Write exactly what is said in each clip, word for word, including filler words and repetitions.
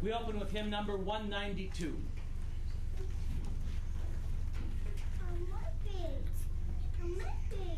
We open with hymn number one ninety-two. On my page. On my page.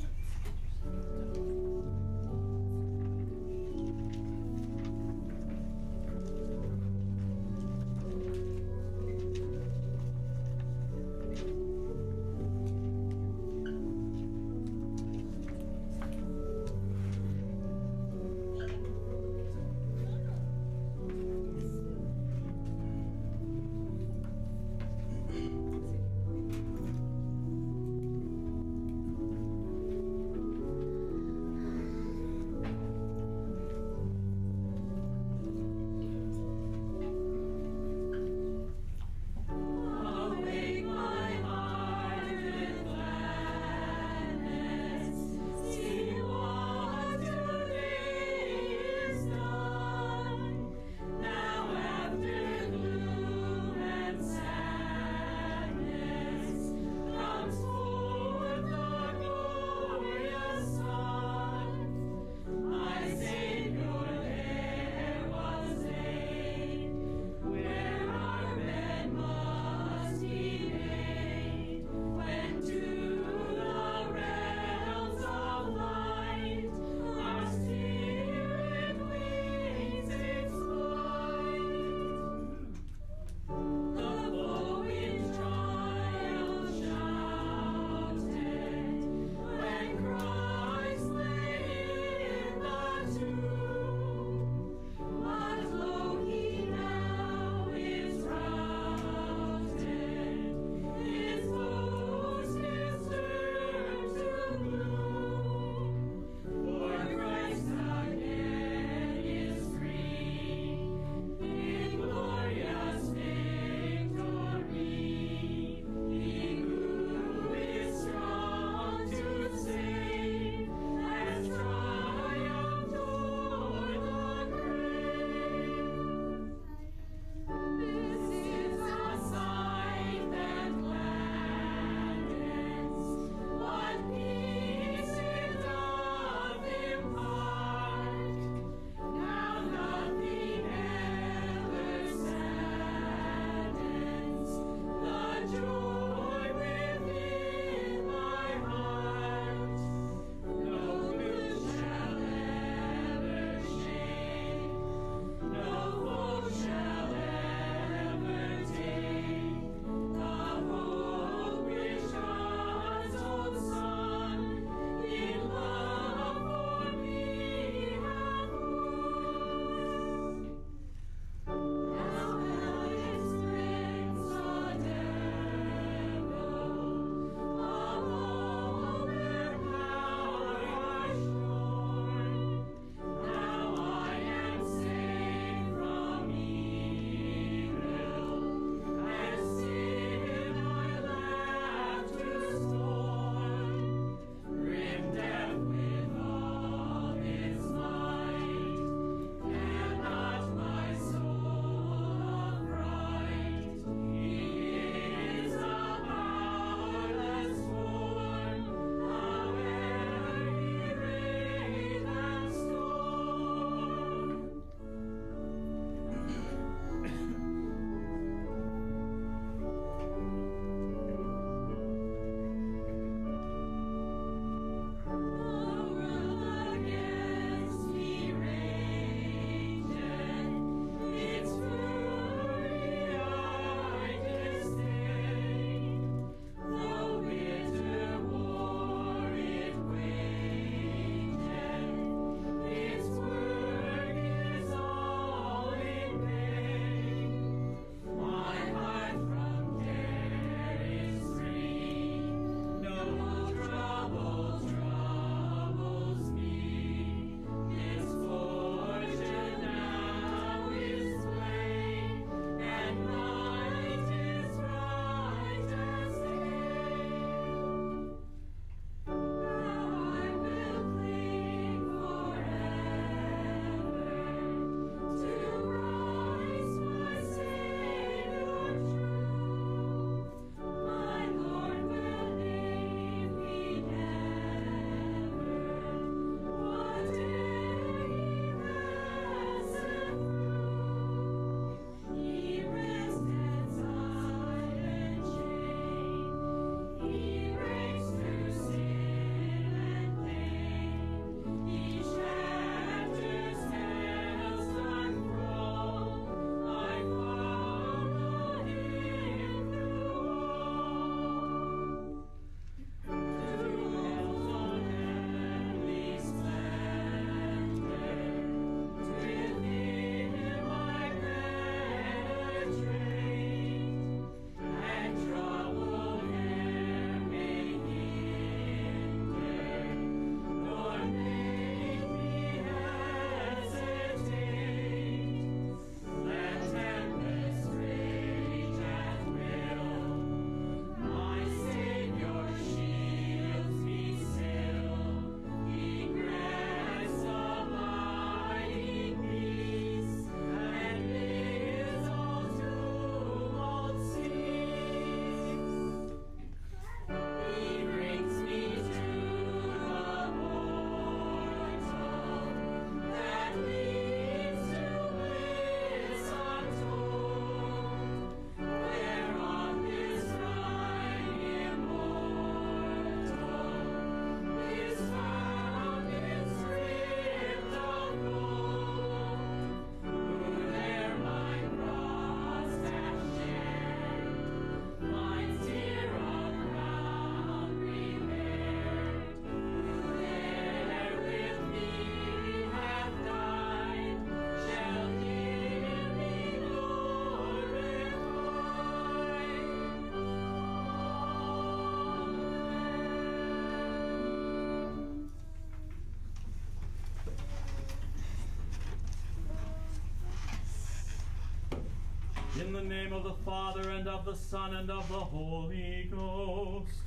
In the name of the Father, and of the Son, and of the Holy Ghost.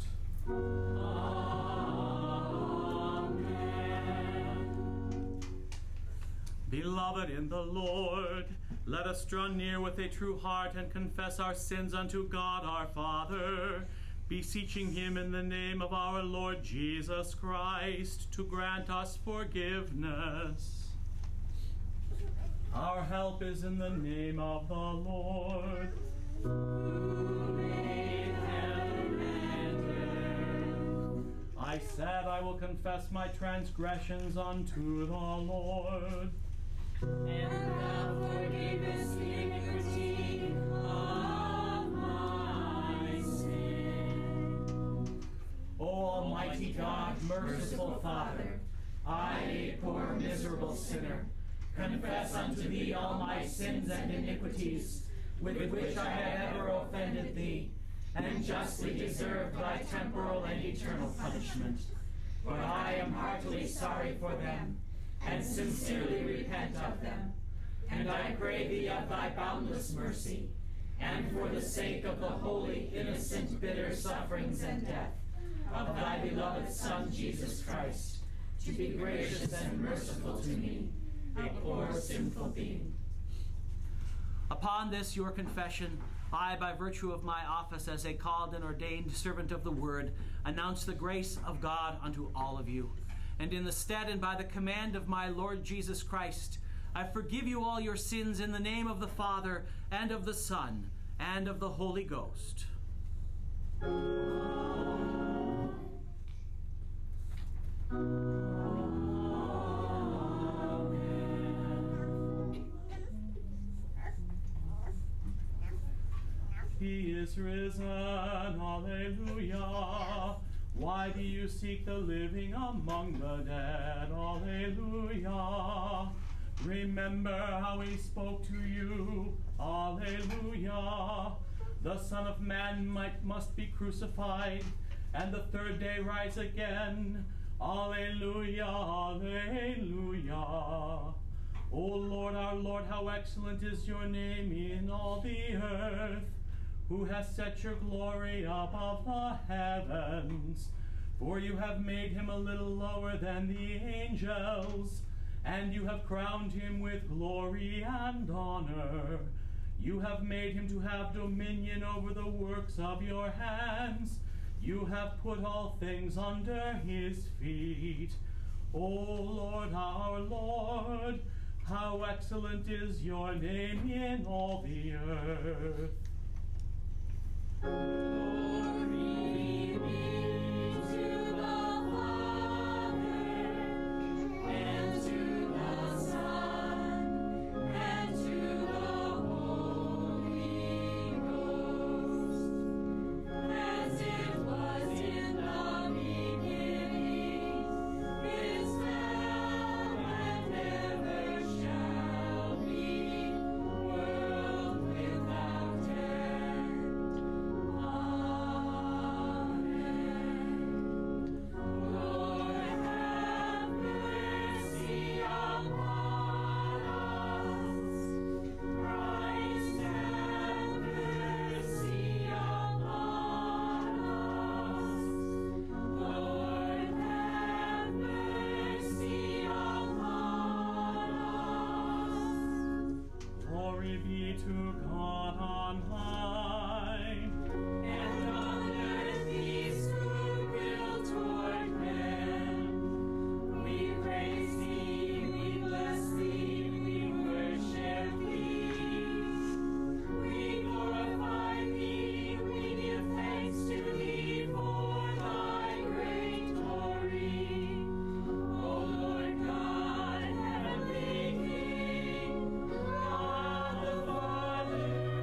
Amen. Beloved in the Lord, let us draw near with a true heart and confess our sins unto God our Father, beseeching him in the name of our Lord Jesus Christ to grant us forgiveness. Our help is in the name of the Lord. Who made heaven and earth. I said, I will confess my transgressions unto the Lord. And thou forgivest the iniquity of my sin. O Almighty God, merciful Father, I, a poor miserable sinner, confess unto thee all my sins and iniquities, with which I have ever offended thee, and justly deserve thy temporal and eternal punishment. For I am heartily sorry for them, and sincerely repent of them. And I pray thee of thy boundless mercy, and for the sake of the holy, innocent, bitter sufferings and death of thy beloved Son, Jesus Christ, to be gracious and merciful to me, a poor sinful being. Upon this your confession, I, by virtue of my office as a called and ordained servant of the word, announce the grace of God unto all of you. And in the stead and by the command of my Lord Jesus Christ, I forgive you all your sins in the name of the Father, and of the Son, and of the Holy Ghost. He is risen, alleluia. Why do you seek the living among the dead, alleluia? Remember how he spoke to you, alleluia. The Son of Man might, must be crucified, and the third day rise again, alleluia, alleluia. O Lord, our Lord, how excellent is your name in all the earth, who has set your glory above the heavens. For you have made him a little lower than the angels, and you have crowned him with glory and honor. You have made him to have dominion over the works of your hands. You have put all things under his feet. O Lord, our Lord, how excellent is your name in all the earth. Glory be to the Father, and to the Son, and to the Holy Ghost, as it was in the beginning, is now, and ever shall be, world without end. Glory be to God on high, and on earth peace, goodwill toward men. We praise thee, we bless thee, we worship thee. We glorify thee, we give thanks to thee for thy great glory. O Lord God, heavenly King, God the Father,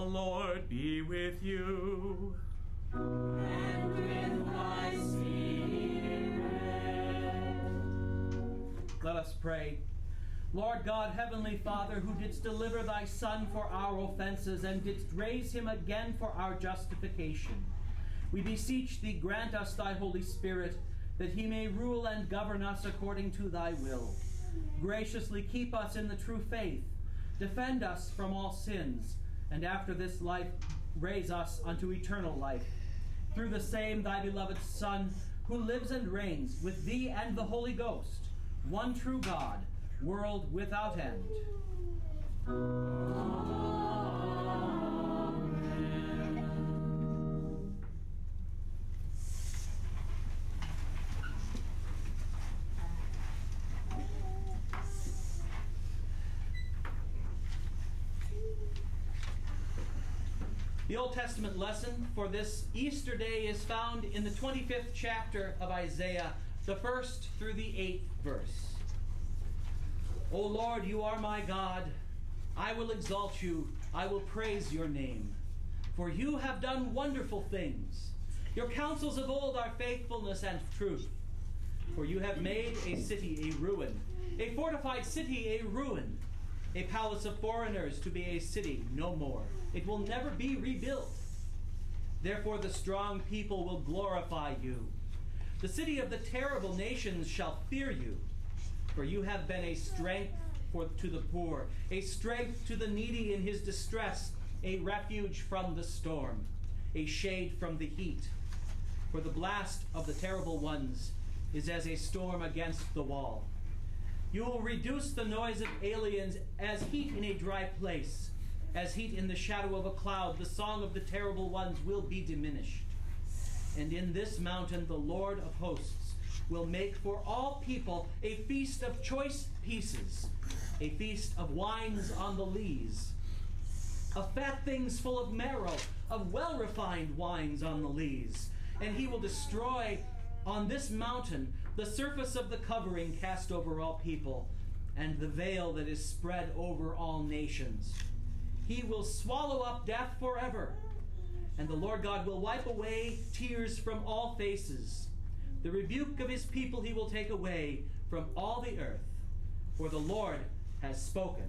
Lord be with you. And with thy spirit. Let us pray. Lord God, heavenly Father, who didst deliver thy Son for our offenses and didst raise him again for our justification, we beseech thee, grant us thy Holy Spirit, that he may rule and govern us according to thy will. Graciously keep us in the true faith, defend us from all sins, and after this life raise us unto eternal life. Through the same thy beloved Son, who lives and reigns with thee and the Holy Ghost, one true God, world without end. The Old Testament lesson for this Easter day is found in the twenty-fifth chapter of Isaiah, the first through the eighth verse. O Lord, you are my God. I will exalt you. I will praise your name. For you have done wonderful things. Your counsels of old are faithfulness and truth. For you have made a city a ruin, a fortified city a ruin, a palace of foreigners to be a city no more. It will never be rebuilt. Therefore the strong people will glorify you. The city of the terrible nations shall fear you. For you have been a strength for, to the poor, a strength to the needy in his distress, a refuge from the storm, a shade from the heat. For the blast of the terrible ones is as a storm against the wall. You will reduce the noise of aliens as heat in a dry place. As heat in the shadow of a cloud, the song of the terrible ones will be diminished. And in this mountain the Lord of hosts will make for all people a feast of choice pieces, a feast of wines on the lees, of fat things full of marrow, of well-refined wines on the lees. And he will destroy on this mountain the surface of the covering cast over all people, and the veil that is spread over all nations. He will swallow up death forever, and the Lord God will wipe away tears from all faces. The rebuke of his people he will take away from all the earth, for the Lord has spoken.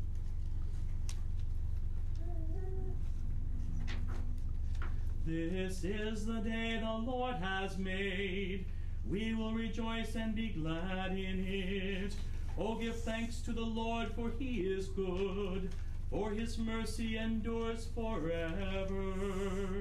This is the day the Lord has made. We will rejoice and be glad in it. Oh, give thanks to the Lord, for he is good, for his mercy endures forever.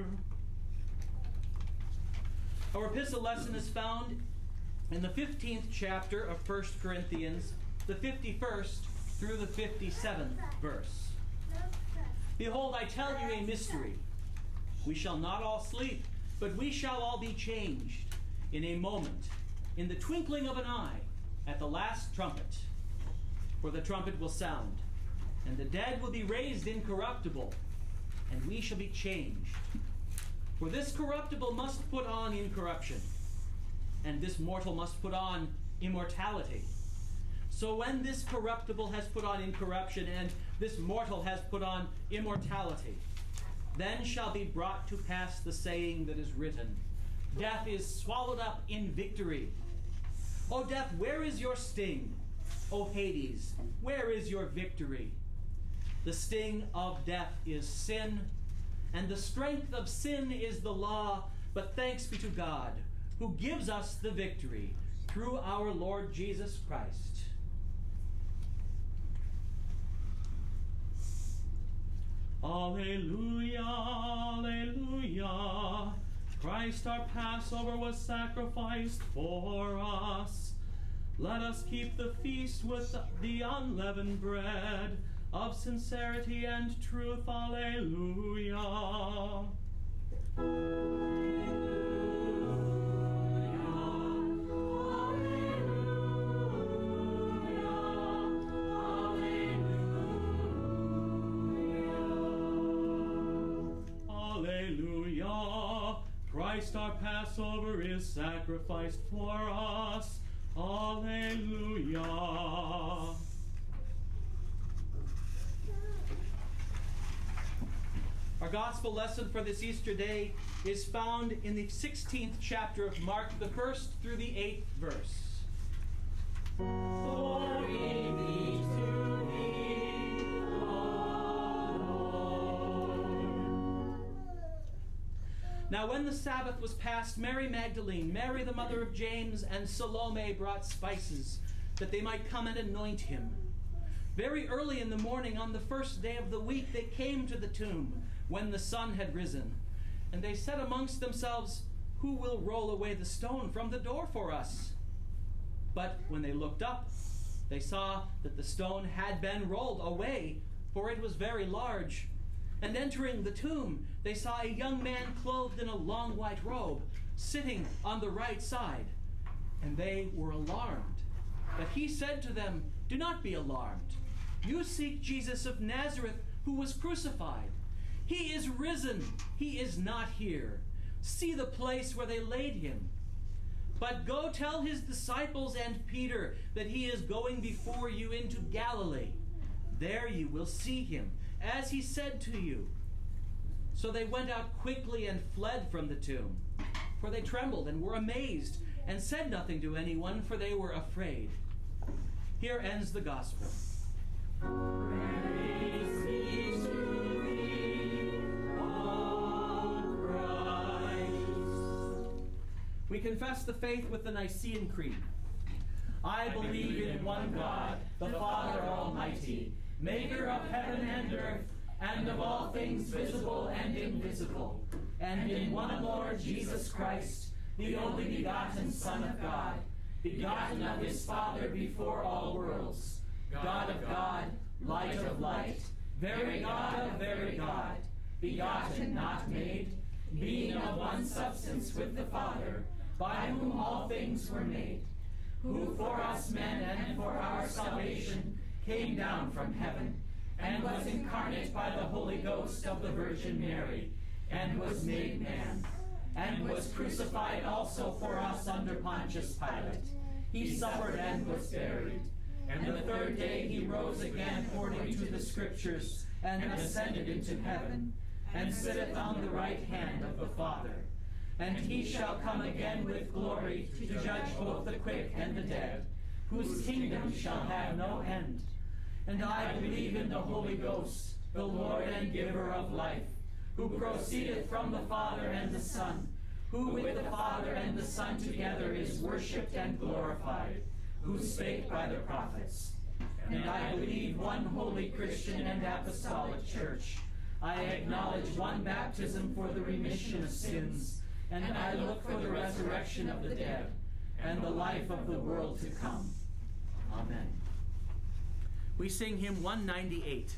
Our epistle lesson is found in the fifteenth chapter of First Corinthians, the fifty-first through the fifty-seventh verse. Behold, I tell you a mystery. We shall not all sleep, but we shall all be changed in a moment, in the twinkling of an eye, at the last trumpet. For the trumpet will sound, and the dead will be raised incorruptible, and we shall be changed. For this corruptible must put on incorruption, and this mortal must put on immortality. So when this corruptible has put on incorruption, and this mortal has put on immortality, then shall be brought to pass the saying that is written, death is swallowed up in victory. O death, where is your sting? O Hades, where is your victory? The sting of death is sin, and the strength of sin is the law, but thanks be to God, who gives us the victory through our Lord Jesus Christ. Alleluia, alleluia. Christ our Passover was sacrificed for us. Let us keep the feast with the unleavened bread of sincerity and truth. Alleluia. Christ our Passover is sacrificed for us. Alleluia. Our gospel lesson for this Easter day is found in the sixteenth chapter of Mark, the first through the eighth verse. Glory be to thee, O Lord. Now when the Sabbath was past, Mary Magdalene, Mary the mother of James, and Salome brought spices, that they might come and anoint him. Very early in the morning, on the first day of the week, they came to the tomb, when the sun had risen. And they said amongst themselves, "Who will roll away the stone from the door for us?" But when they looked up, they saw that the stone had been rolled away, for it was very large. And entering the tomb, they saw a young man clothed in a long white robe, sitting on the right side. And they were alarmed. But he said to them, "Do not be alarmed. You seek Jesus of Nazareth, who was crucified. He is risen. He is not here. See the place where they laid him. But go tell his disciples and Peter that he is going before you into Galilee. There you will see him, as he said to you." So they went out quickly and fled from the tomb, for they trembled and were amazed, and said nothing to anyone, for they were afraid. Here ends the gospel. Praise be to thee, O Christ. We confess the faith with the Nicene Creed. I believe in one God, the Father Almighty, maker of heaven and earth, and of all things visible and invisible, and in one Lord Jesus Christ, the only begotten Son of God, begotten of his Father before all worlds, God of God, light of light, very God of very God, begotten, not made, being of one substance with the Father, by whom all things were made, who for us men and for our salvation came down from heaven, and was incarnate by the Holy Ghost of the Virgin Mary, and was made man, and was crucified also for us under Pontius Pilate. He suffered and was buried. And the third day he rose again according to the Scriptures, and ascended into heaven, and sitteth on the right hand of the Father. And he shall come again with glory to judge both the quick and the dead, whose kingdom shall have no end. And I believe in the Holy Ghost, the Lord and giver of life, who proceedeth from the Father and the Son, who with the Father and the Son together is worshipped and glorified, who spake by the prophets. And I believe one holy Christian and apostolic church. I acknowledge one baptism for the remission of sins, and I look for the resurrection of the dead and the life of the world to come. Amen. We sing hymn one ninety-eight.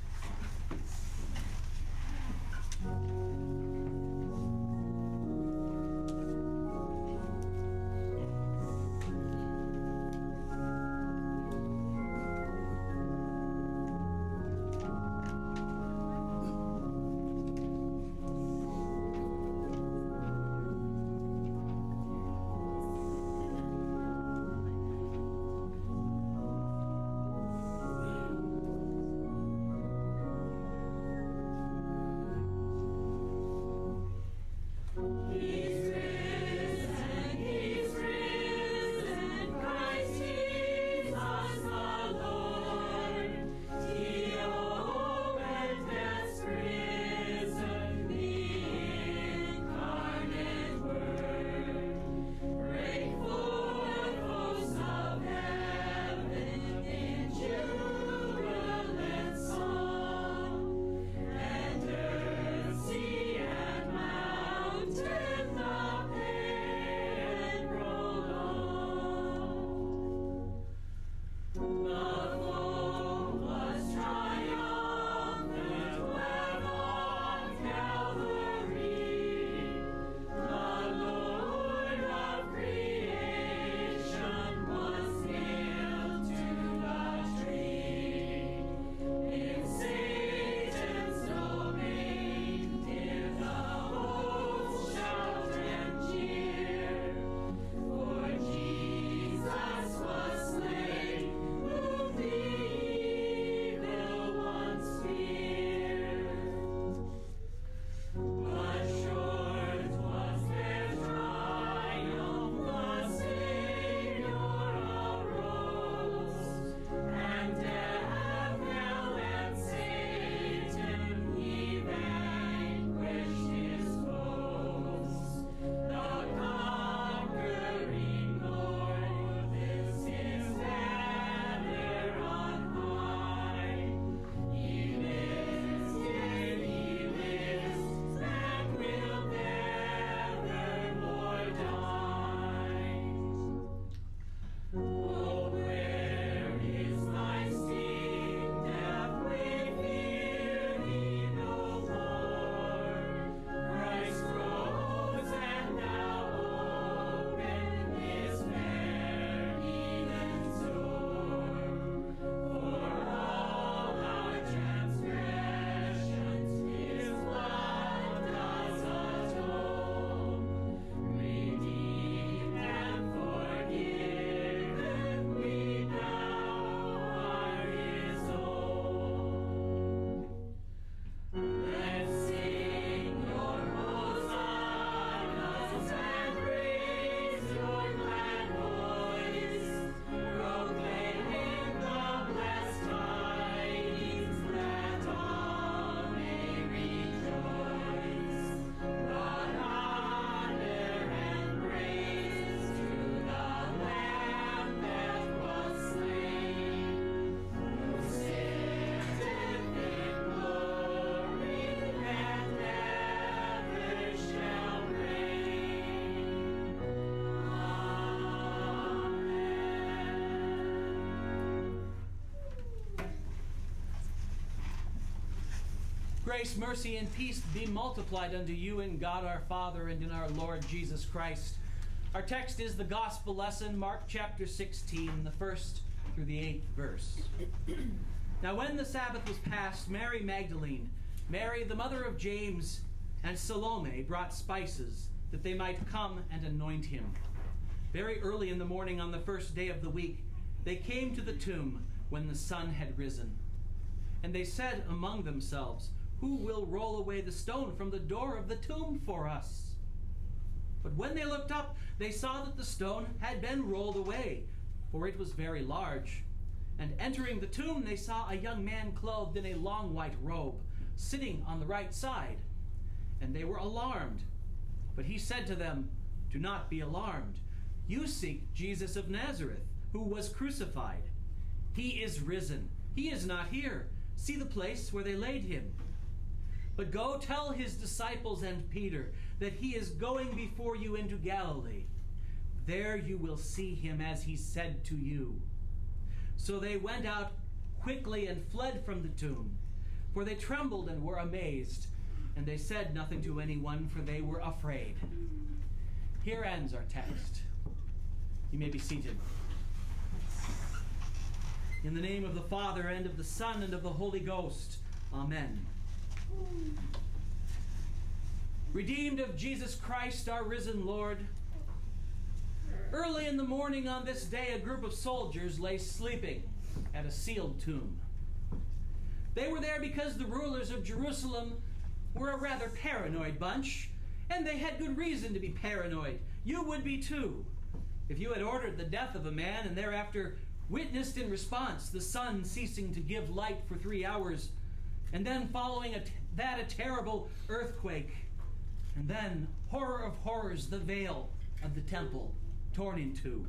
Grace, mercy, and peace be multiplied unto you in God our Father and in our Lord Jesus Christ. Our text is the Gospel lesson, Mark chapter sixteen, the first through the eighth verse. Now when the Sabbath was past, Mary Magdalene, Mary the mother of James, and Salome brought spices, that they might come and anoint him. Very early in the morning on the first day of the week, they came to the tomb when the sun had risen. And they said among themselves, "Who will roll away the stone from the door of the tomb for us?" But when they looked up, they saw that the stone had been rolled away, for it was very large. And entering the tomb, they saw a young man clothed in a long white robe, sitting on the right side. And they were alarmed. But he said to them, "Do not be alarmed. You seek Jesus of Nazareth, who was crucified. He is risen. He is not here. See the place where they laid him. But go tell his disciples and Peter that he is going before you into Galilee. There you will see him as he said to you." So they went out quickly and fled from the tomb, for they trembled and were amazed. And they said nothing to anyone, for they were afraid. Here ends our text. You may be seated. In the name of the Father, and of the Son, and of the Holy Ghost. Amen. Redeemed of Jesus Christ, our risen Lord, early in the morning on this day, a group of soldiers lay sleeping at a sealed tomb. They were there because the rulers of Jerusalem were a rather paranoid bunch, and they had good reason to be paranoid. You would be too, if you had ordered the death of a man and thereafter witnessed in response the sun ceasing to give light for three hours, and then following a t- that a terrible earthquake, and then, horror of horrors, the veil of the temple torn in two.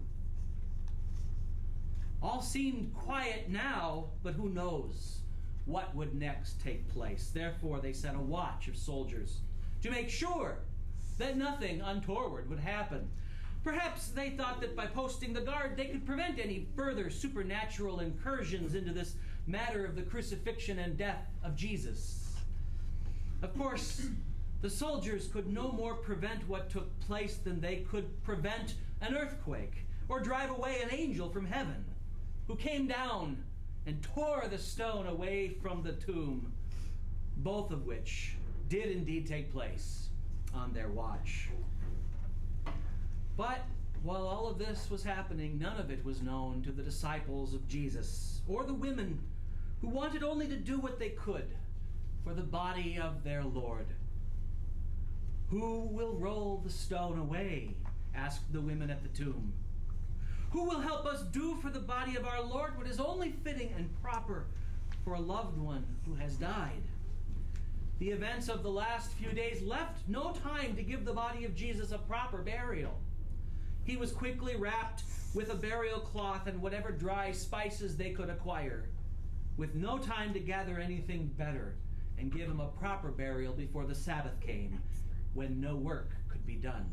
All seemed quiet now, but who knows what would next take place. Therefore they set a watch of soldiers to make sure that nothing untoward would happen. Perhaps they thought that by posting the guard they could prevent any further supernatural incursions into this matter of the crucifixion and death of Jesus. Of course, the soldiers could no more prevent what took place than they could prevent an earthquake or drive away an angel from heaven who came down and tore the stone away from the tomb, both of which did indeed take place on their watch. But while all of this was happening, none of it was known to the disciples of Jesus or the women who wanted only to do what they could for the body of their Lord. "Who will roll the stone away?" asked the women at the tomb. "Who will help us do for the body of our Lord what is only fitting and proper for a loved one who has died?" The events of the last few days left no time to give the body of Jesus a proper burial. He was quickly wrapped with a burial cloth and whatever dry spices they could acquire, with no time to gather anything better and give him a proper burial before the Sabbath came, when no work could be done.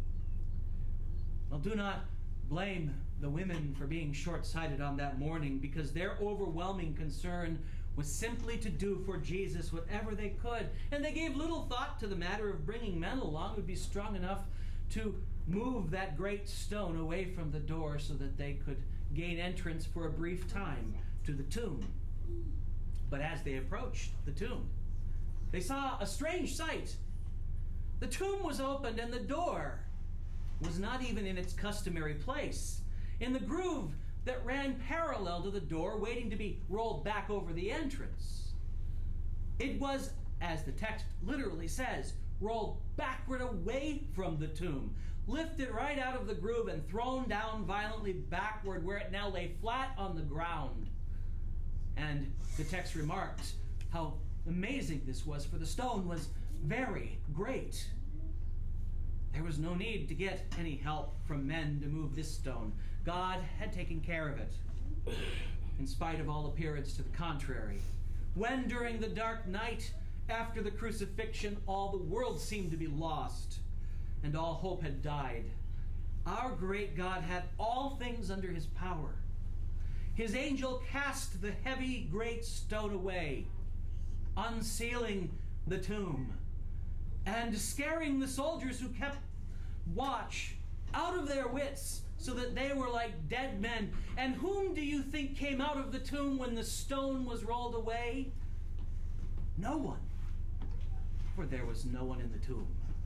Well, do not blame the women for being short-sighted on that morning, because their overwhelming concern was simply to do for Jesus whatever they could, and they gave little thought to the matter of bringing men along who would be strong enough to move that great stone away from the door so that they could gain entrance for a brief time to the tomb. But as they approached the tomb, they saw a strange sight. The tomb was opened, and the door was not even in its customary place, in the groove that ran parallel to the door, waiting to be rolled back over the entrance. It was, as the text literally says, rolled backward away from the tomb, lifted right out of the groove and thrown down violently backward, where it now lay flat on the ground. And the text remarks how amazing this was, for the stone was very great. There was no need to get any help from men to move this stone. God had taken care of it, in spite of all appearance to the contrary. When during the dark night after the crucifixion all the world seemed to be lost and all hope had died, our great God had all things under his power. His angel cast the heavy great stone away, unsealing the tomb and scaring the soldiers who kept watch out of their wits, so that they were like dead men. And whom do you think came out of the tomb when the stone was rolled away? No one, for there was no one in the tomb.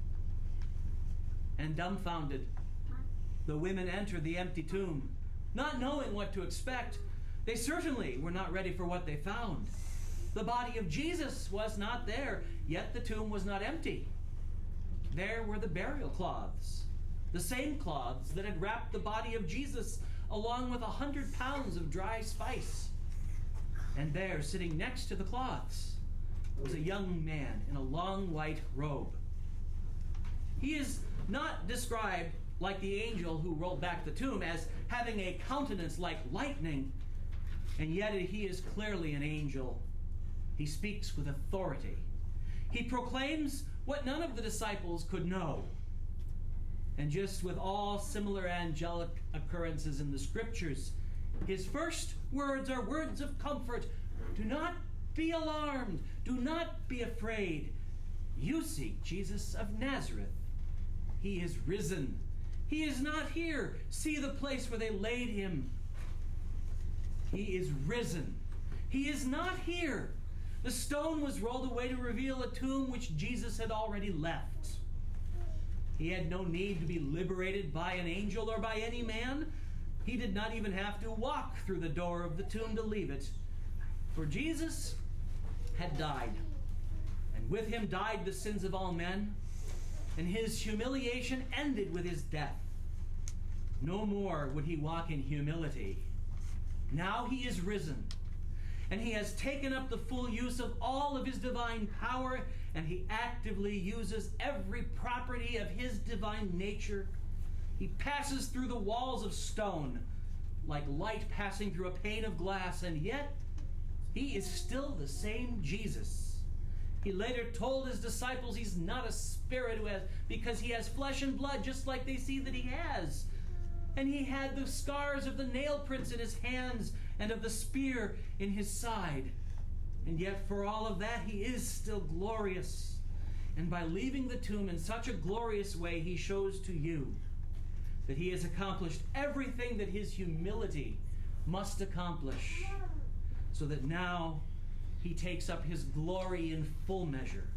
And dumbfounded, the women entered the empty tomb, not knowing what to expect. They certainly were not ready for what they found. The body of Jesus was not there, yet the tomb was not empty. There were the burial cloths, the same cloths that had wrapped the body of Jesus, along with a hundred pounds of dry spice. And there, sitting next to the cloths, was a young man in a long white robe. He is not described, like the angel who rolled back the tomb, as having a countenance like lightning, and yet he is clearly an angel. He speaks with authority. He proclaims what none of the disciples could know. And just with all similar angelic occurrences in the scriptures, his first words are words of comfort. Do not be alarmed. Do not be afraid. You seek Jesus of Nazareth. He is risen. He is not here. See the place where they laid him. He is risen. He is not here. The stone was rolled away to reveal a tomb which Jesus had already left. He had no need to be liberated by an angel or by any man. He did not even have to walk through the door of the tomb to leave it. For Jesus had died, and with him died the sins of all men, and his humiliation ended with his death. No more would he walk in humility. Now he is risen, and he has taken up the full use of all of his divine power, and he actively uses every property of his divine nature. He passes through the walls of stone like light passing through a pane of glass, and yet he is still the same Jesus. He later told his disciples he's not a spirit who has, because he has flesh and blood just like they see that he has. And he had the scars of the nail prints in his hands and of the spear in his side. And yet for all of that, he is still glorious. And by leaving the tomb in such a glorious way, he shows to you that he has accomplished everything that his humility must accomplish, so that now he takes up his glory in full measure.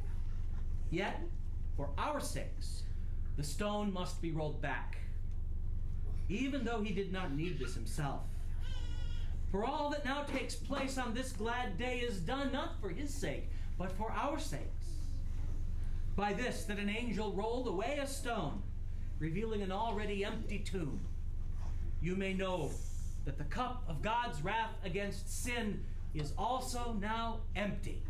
Yet, for our sakes, the stone must be rolled back, even though he did not need this himself. For all that now takes place on this glad day is done not for his sake, but for our sakes. By this, that an angel rolled away a stone, revealing an already empty tomb, you may know that the cup of God's wrath against sin is also now empty.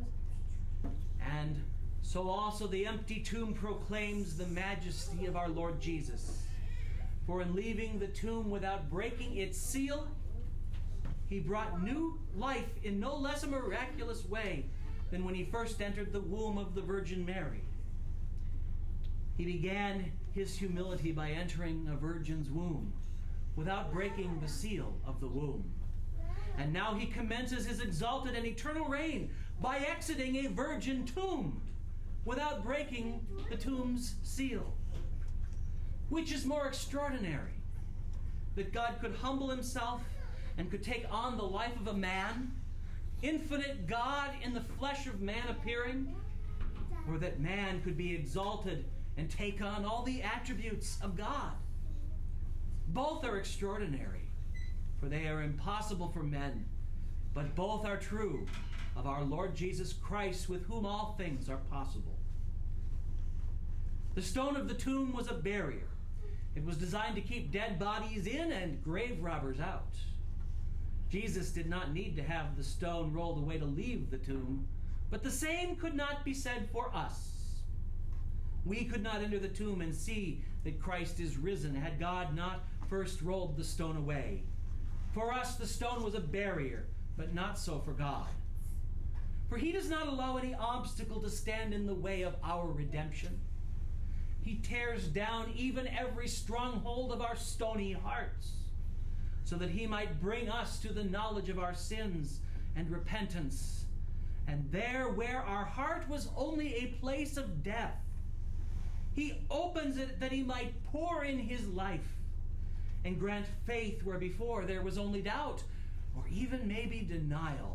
And so also the empty tomb proclaims the majesty of our Lord Jesus. For in leaving the tomb without breaking its seal, he brought new life in no less a miraculous way than when he first entered the womb of the Virgin Mary. He began his humility by entering a virgin's womb without breaking the seal of the womb. And now he commences his exalted and eternal reign by exiting a virgin tomb without breaking the tomb's seal. Which is more extraordinary, that God could humble himself and could take on the life of a man, infinite God in the flesh of man appearing, or that man could be exalted and take on all the attributes of God. Both are extraordinary, for they are impossible for men, but both are true of our Lord Jesus Christ, with whom all things are possible. The stone of the tomb was a barrier. It was designed to keep dead bodies in and grave robbers out. Jesus did not need to have the stone rolled away to leave the tomb, but the same could not be said for us. We could not enter the tomb and see that Christ is risen had God not first rolled the stone away. For us, the stone was a barrier, but not so for God. For he does not allow any obstacle to stand in the way of our redemption. He tears down even every stronghold of our stony hearts, so that he might bring us to the knowledge of our sins and repentance, And there, where our heart was only a place of death, he opens it that he might pour in his life and grant faith where before there was only doubt or even maybe denial.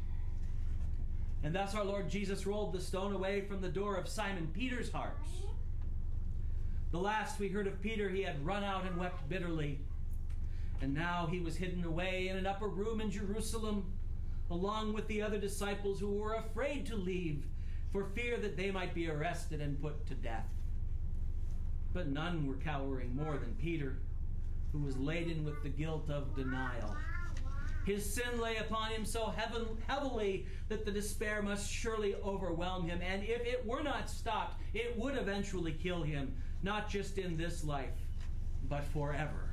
And thus our Lord Jesus rolled the stone away from the door of Simon Peter's heart. The last we heard of Peter, he had run out and wept bitterly. And now he was hidden away in an upper room in Jerusalem, along with the other disciples who were afraid to leave for fear that they might be arrested and put to death. But none were cowering more than Peter, who was laden with the guilt of denial. His sin lay upon him so heaven, heavily that the despair must surely overwhelm him. And if it were not stopped, it would eventually kill him, not just in this life, but forever.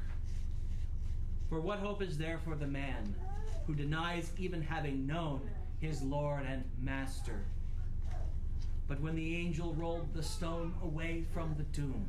For what hope is there for the man who denies even having known his Lord and Master? But when the angel rolled the stone away from the tomb,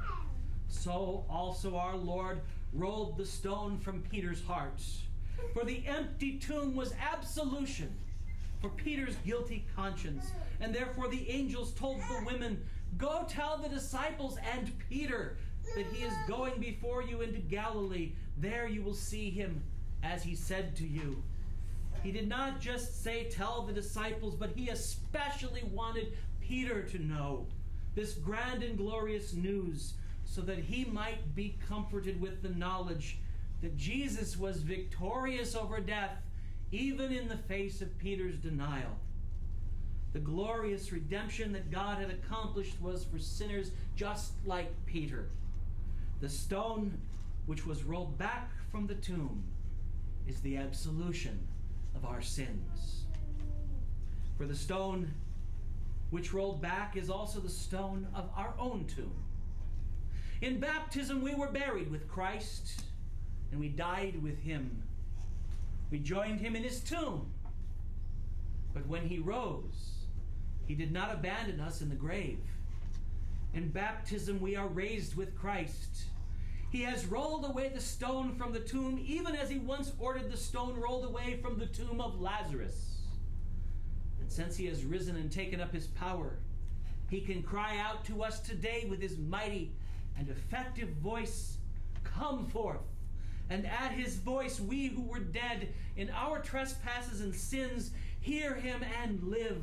so also our Lord rolled the stone from Peter's heart. For the empty tomb was absolution for Peter's guilty conscience. And therefore the angels told the women, "Go tell the disciples and Peter that he is going before you into Galilee. There you will see him, as he said to you." He did not just say tell the disciples, but he especially wanted Peter to know this grand and glorious news so that he might be comforted with the knowledge that Jesus was victorious over death, even in the face of Peter's denial. The glorious redemption that God had accomplished was for sinners just like Peter. The stone which was rolled back from the tomb is the absolution of our sins. For the stone which rolled back is also the stone of our own tomb. In baptism we were buried with Christ, and we died with him. We joined him in his tomb. But when he rose, he did not abandon us in the grave. In baptism we are raised with Christ. He has rolled away the stone from the tomb, even as he once ordered the stone rolled away from the tomb of Lazarus. And since he has risen and taken up his power, he can cry out to us today with his mighty and effective voice, "Come forth." And at his voice, we who were dead in our trespasses and sins hear him and live.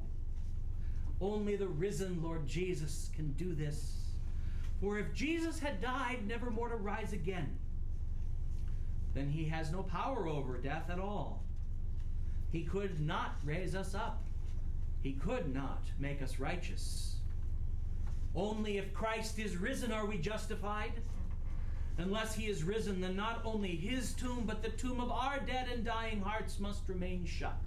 Only the risen Lord Jesus can do this. For if Jesus had died never more to rise again, then he has no power over death at all. He could not raise us up. He could not make us righteous. Only if Christ is risen are we justified. Unless he is risen, then not only his tomb, but the tomb of our dead and dying hearts must remain shut.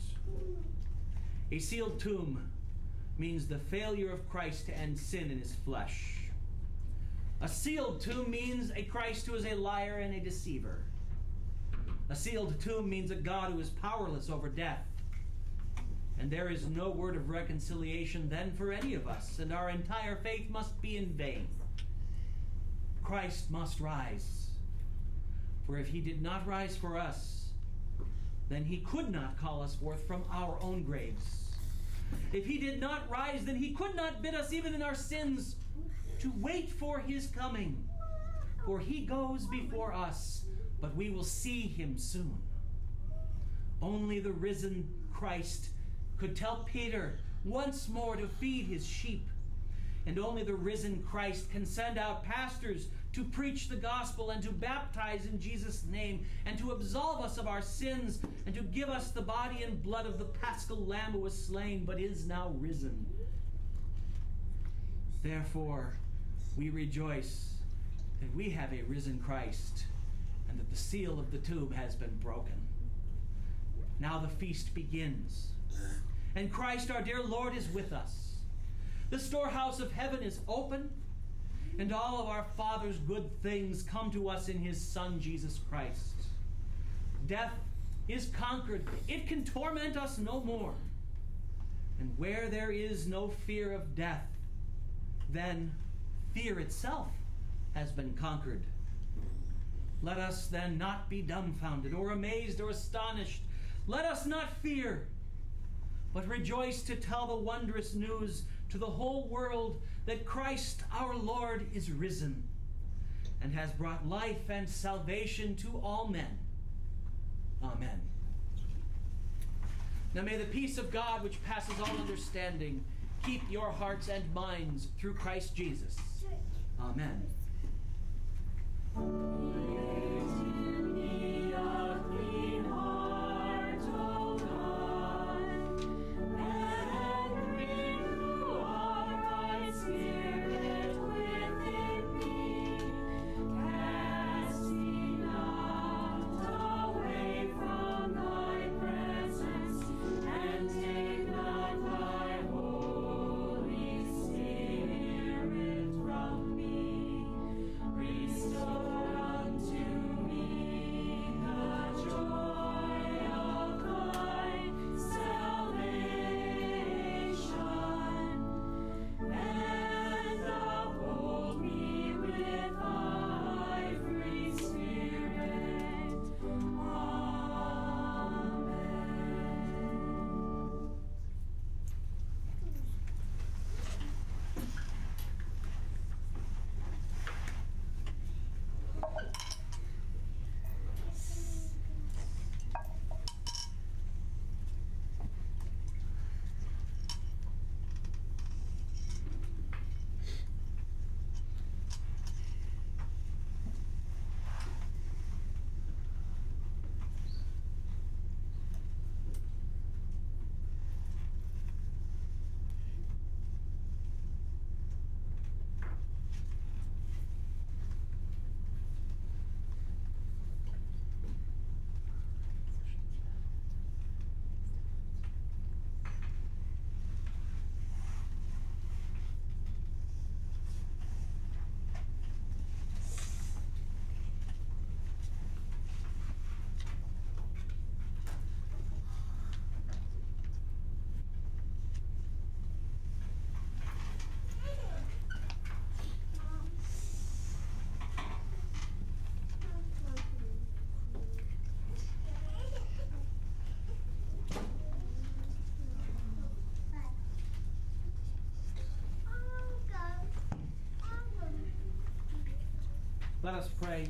A sealed tomb means the failure of Christ to end sin in his flesh. A sealed tomb means a Christ who is a liar and a deceiver. A sealed tomb means a God who is powerless over death. And there is no word of reconciliation then for any of us, and our entire faith must be in vain. Christ must rise. For if he did not rise for us, then he could not call us forth from our own graves. If he did not rise, then he could not bid us, even in our sins, to wait for his coming. For he goes before us, but we will see him soon. Only the risen Christ could tell Peter once more to feed his sheep. And only the risen Christ can send out pastors to preach the gospel and to baptize in Jesus' name and to absolve us of our sins and to give us the body and blood of the Paschal Lamb who was slain but is now risen. Therefore, we rejoice that we have a risen Christ and that the seal of the tomb has been broken. Now the feast begins, and Christ our dear Lord is with us. The storehouse of heaven is open, and all of our Father's good things come to us in his Son, Jesus Christ. Death is conquered. It can torment us no more. And where there is no fear of death, then fear itself has been conquered. Let us then not be dumbfounded or amazed or astonished. Let us not fear. but rejoice to tell the wondrous news to the whole world that Christ our Lord is risen and has brought life and salvation to all men. Amen. Now may the peace of God, which passes all understanding, keep your hearts and minds through Christ Jesus. Amen. Let us pray.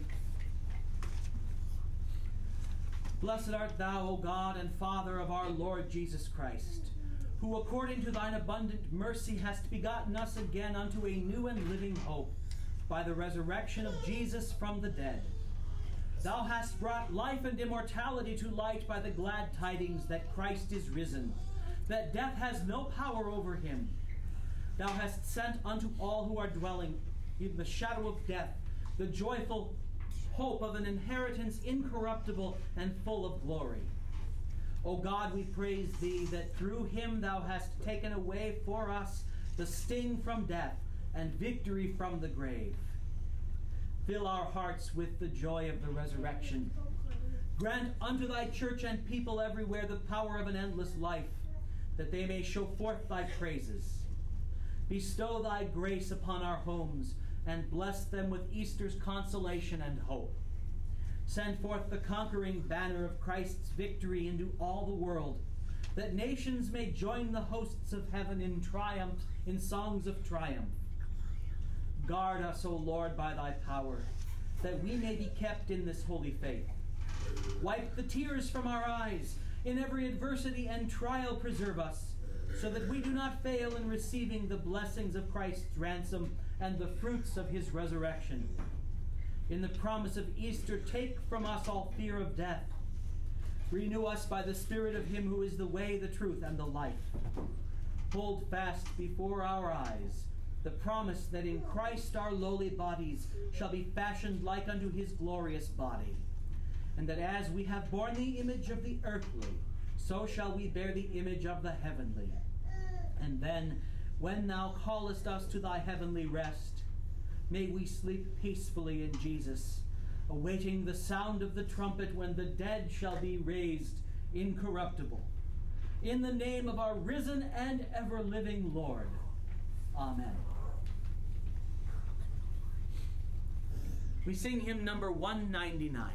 Blessed art thou, O God and Father of our Lord Jesus Christ, who according to thine abundant mercy hast begotten us again unto a new and living hope by the resurrection of Jesus from the dead. Thou hast brought life and immortality to light by the glad tidings that Christ is risen, that death has no power over him. Thou hast sent unto all who are dwelling in the shadow of death the joyful hope of an inheritance incorruptible and full of glory. O God, we praise thee that through him thou hast taken away for us the sting from death and victory from the grave. Fill our hearts with the joy of the resurrection. Grant unto thy church and people everywhere the power of an endless life, that they may show forth thy praises. Bestow thy grace upon our homes, and bless them with Easter's consolation and hope. Send forth the conquering banner of Christ's victory into all the world, that nations may join the hosts of heaven in triumph, in songs of triumph. Guard us, O Lord, by thy power, that we may be kept in this holy faith. Wipe the tears from our eyes. In every adversity and trial preserve us, so that we do not fail in receiving the blessings of Christ's ransom and the fruits of his resurrection. In the promise of Easter, take from us all fear of death. Renew us by the Spirit of him who is the way, the truth, and the life. Hold fast before our eyes the promise that in Christ our lowly bodies shall be fashioned like unto his glorious body, and that as we have borne the image of the earthly, so shall we bear the image of the heavenly. And then, when thou callest us to thy heavenly rest, may we sleep peacefully in Jesus, awaiting the sound of the trumpet when the dead shall be raised incorruptible. In the name of our risen and ever-living Lord. Amen. We sing hymn number one ninety-nine.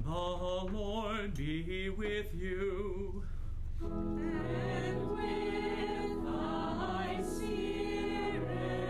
The Lord be with you. And with thy spirit.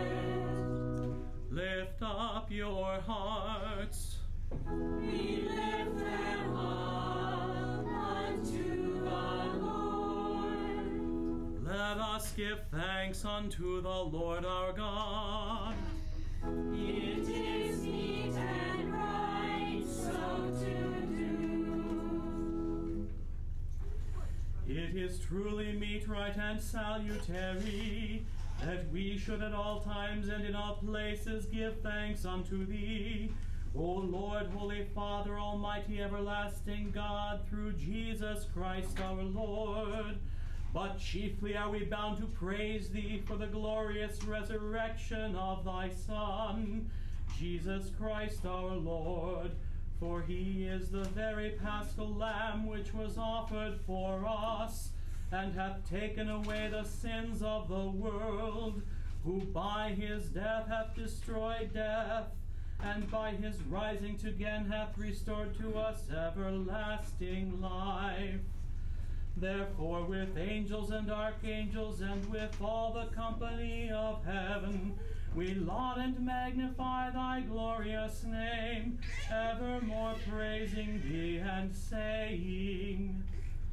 Lift up your hearts. We lift them up unto the Lord. Let us give thanks unto the Lord our God. It is meet and right so to do. It is truly meet, right, and salutary that we should at all times and in all places give thanks unto thee, O Lord, Holy Father, Almighty, everlasting God, through Jesus Christ our Lord. But chiefly are we bound to praise thee for the glorious resurrection of thy Son, Jesus Christ our Lord. For he is the very paschal Lamb which was offered for us, and hath taken away the sins of the world, who by his death hath destroyed death, and by his rising again hath restored to us everlasting life. Therefore, with angels and archangels, and with all the company of heaven, we laud and magnify thy glorious name, evermore praising thee and saying,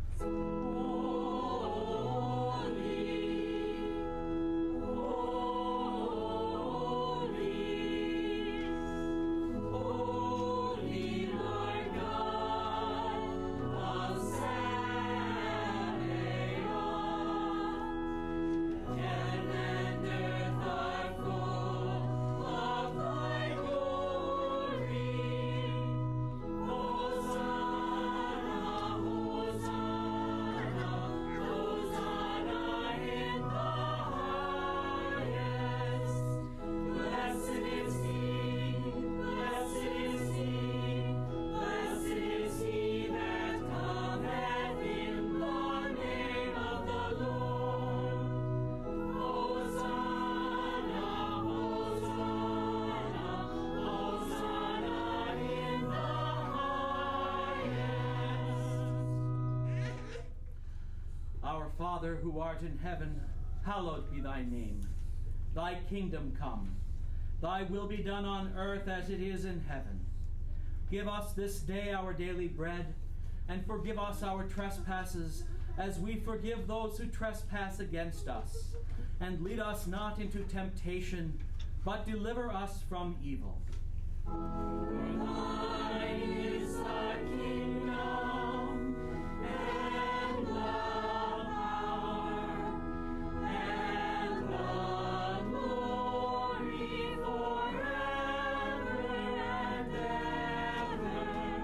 Our Father, who art in heaven, hallowed be thy name. Thy kingdom come. Thy will be done on earth as it is in heaven. Give us this day our daily bread, and forgive us our trespasses, as we forgive those who trespass against us. And lead us not into temptation, but deliver us from evil. For thine is the kingdom, and the power, and the glory forever and ever.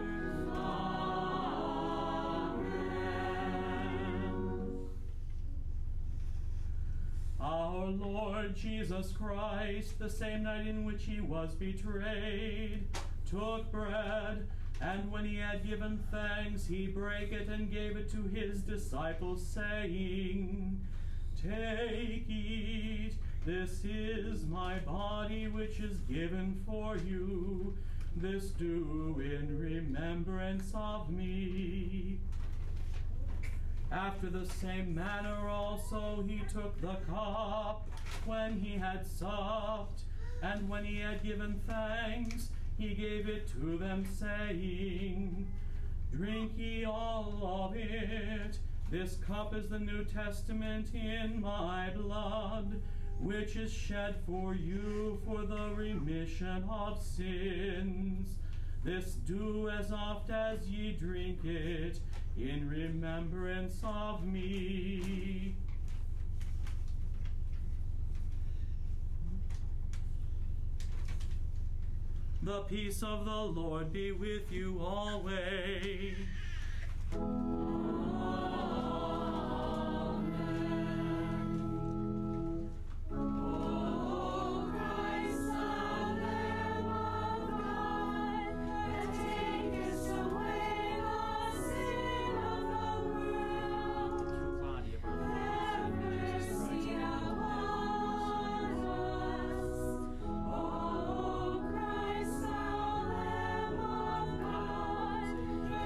Amen. Our Lord Jesus Christ, the same night in which he was betrayed, took bread, and when he had given thanks, he brake it and gave it to his disciples, saying, Take, eat, this is my body which is given for you. This do in remembrance of me. After the same manner also he took the cup when he had supped, and when he had given thanks, he gave it to them, saying, Drink ye all of it. This cup is the New Testament in my blood, which is shed for you for the remission of sins. This do as oft as ye drink it, in remembrance of me. The peace of the Lord be with you always. Christ, thou Lamb of God,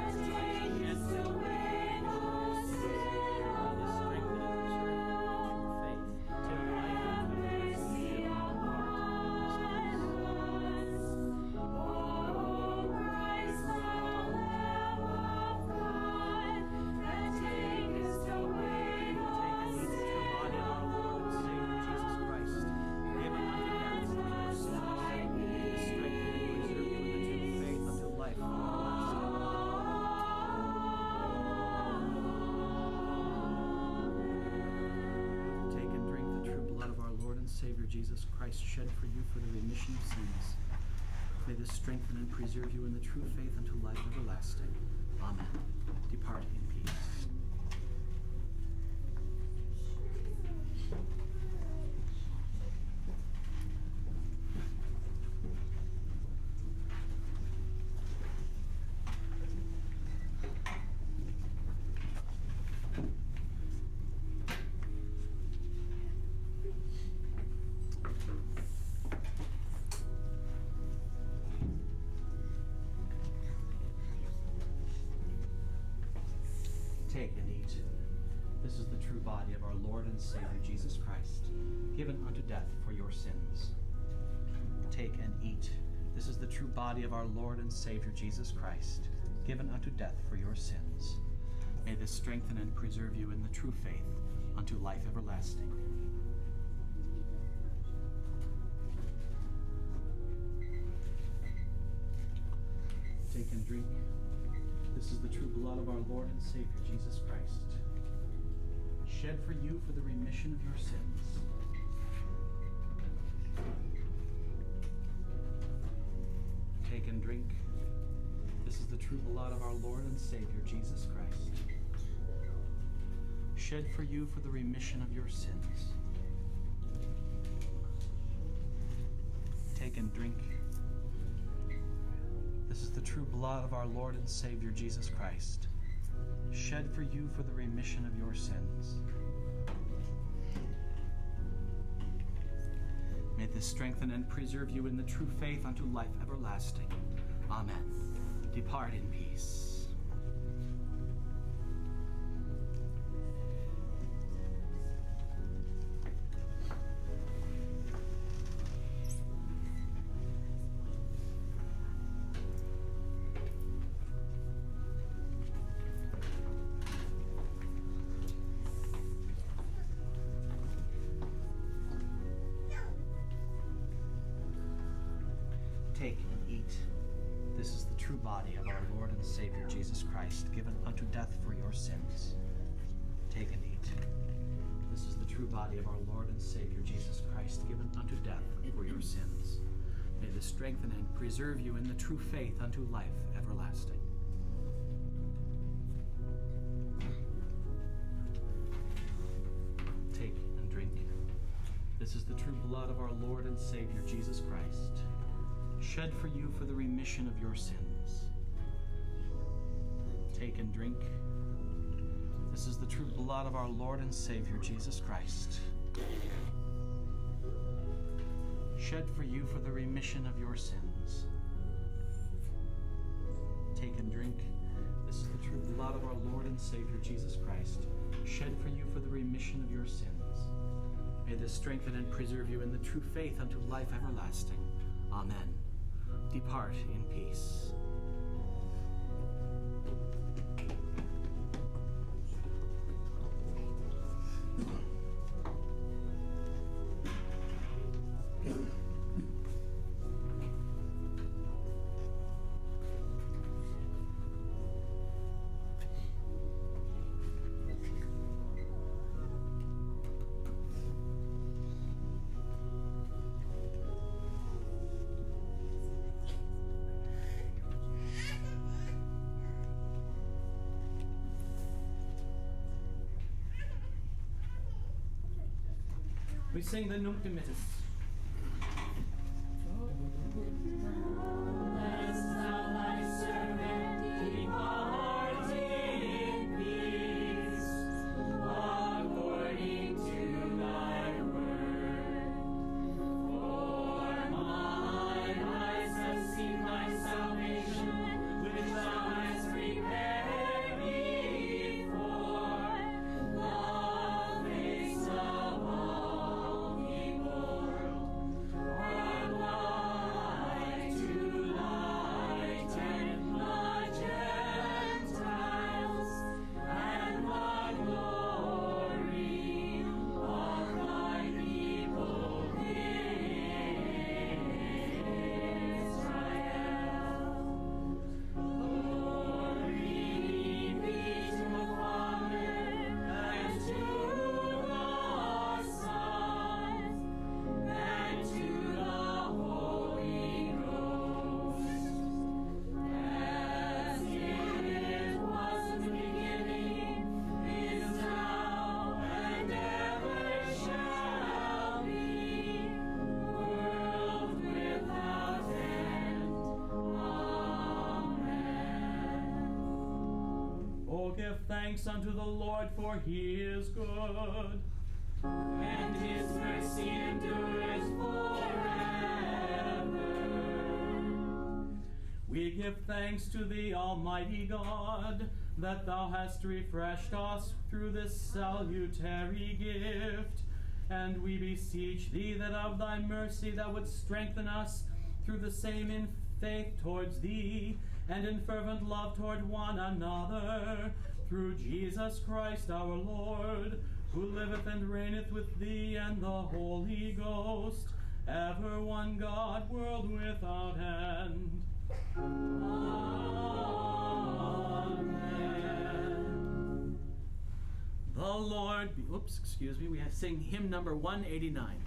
Savior Jesus Christ, shed for you for the remission of sins. May this strengthen and preserve you in the true faith unto life everlasting. Amen. Depart in peace. Take and eat. This is the true body of our Lord and Savior Jesus Christ, given unto death for your sins. Take and eat. This is the true body of our Lord and Savior Jesus Christ, given unto death for your sins. May this strengthen and preserve you in the true faith unto life everlasting. Take and drink. This is the true blood of our Lord and Savior Jesus Christ, shed for you for the remission of your sins. Take and drink. This is the true blood of our Lord and Savior Jesus Christ, shed for you for the remission of your sins. Take and drink. This is the true blood of our Lord and Savior Jesus Christ, shed for you for the remission of your sins. May this strengthen and preserve you in the true faith unto life everlasting. Amen. Depart in peace. Take and eat. This is the true body of our Lord and Savior Jesus Christ, given unto death for your sins. Take and eat. This is the true body of our Lord and Savior Jesus Christ, given unto death for your sins. May this strengthen and preserve you in the true faith unto life everlasting. Take and drink. This is the true blood of our Lord and Savior Jesus Christ, shed for you for the remission of your sins. Take and drink. This is the true blood of our Lord and Savior Jesus Christ, shed for you for the remission of your sins. Take and drink. This is the true blood of our Lord and Savior Jesus Christ, shed for you for the remission of your sins. May this strengthen and preserve you in the true faith unto life everlasting. Amen. Depart in peace. We sing the Nunc Dimittis. Love makes of all people. give thanks unto the Lord, for he is good. And his mercy endures forever. We give thanks to thee, Almighty God, that thou hast refreshed us through this salutary gift. And we beseech thee that of thy mercy thou wouldst strengthen us through the same in faith towards thee, and in fervent love toward one another, through Jesus Christ our Lord, who liveth and reigneth with thee and the Holy Ghost, ever one God, world without end. Amen. The Lord be, oops, excuse me, we have sing hymn number one eighty-nine.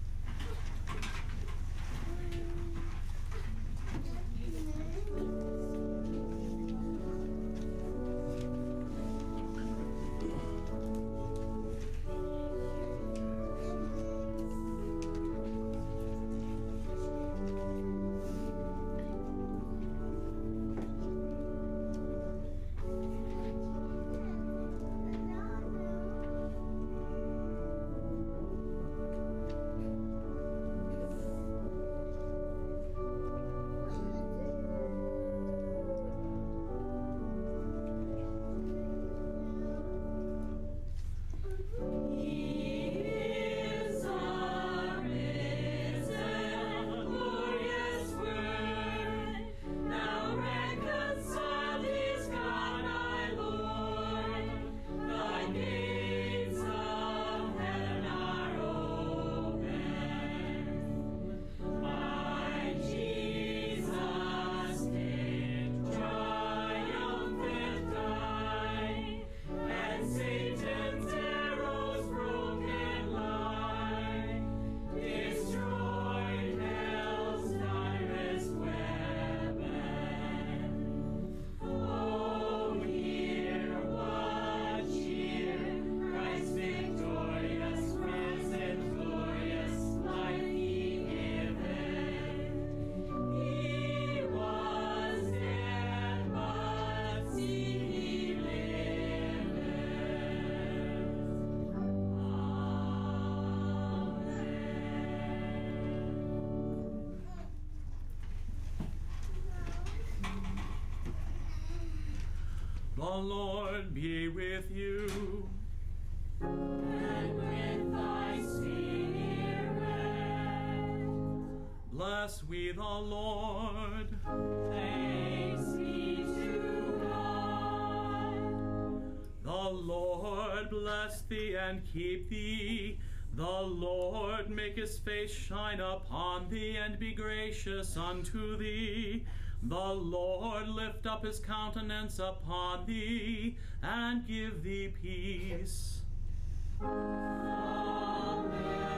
The Lord be with you. And with thy spirit. Bless we the Lord. Thanks be to God. The Lord bless thee and keep thee. The Lord make his face shine upon thee and be gracious unto thee. The Lord lift up his countenance upon thee and give thee peace. Amen.